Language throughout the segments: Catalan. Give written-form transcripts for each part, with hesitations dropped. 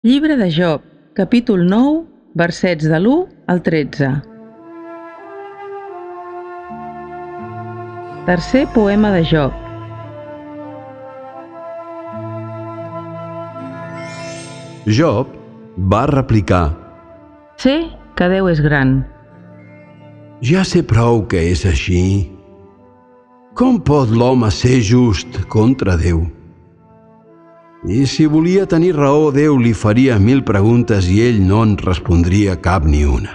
Llibre de Job, capítol 9, versets de l'1 al 13. Tercer poema de Job. Job va replicar: Sé que Déu és gran. Ja sé prou que és així. Com pot l'home ser just contra Déu? I si volia tenir raó, Déu li faria 1000 preguntes i ell no en respondria cap ni una.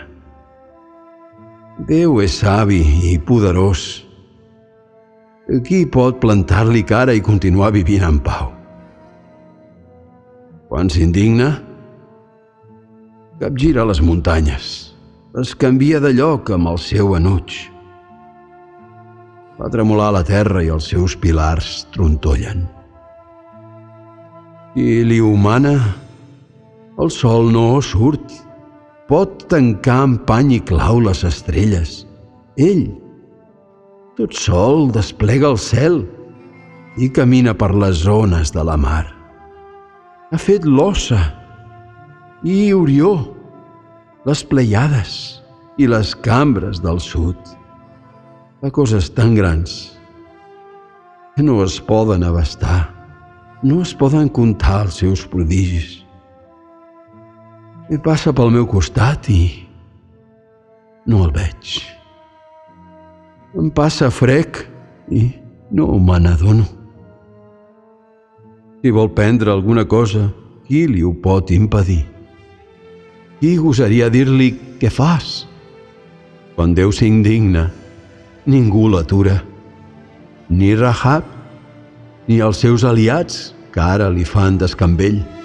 Déu és savi i poderós. Qui pot plantar-li cara i continuar vivint en pau? Quan s'indigna, capgira les muntanyes, les canvia de lloc amb el seu enuig. Fa tremolar la terra i els seus pilars trontollen. I li humana, el sol no surt. Pot tancar amb pany i clau les estrelles. Ell, tot sol, desplega el cel i camina per les zones de la mar. Ha fet l'Ossa i Orió, les Pleiades i les cambres del sud. Fa coses tan grans que no es poden abastar. No es poden comptar els seus prodigis. Passa pel meu costat i no el veig. Em passa frec i no me n'adono. Si vol prendre alguna cosa, qui li ho pot impedir? Qui gosaria dir-li què fas? Quan Déu s'indigna, ningú l'atura. Ni Rahab, ni els seus aliats, que ara li fan descambell.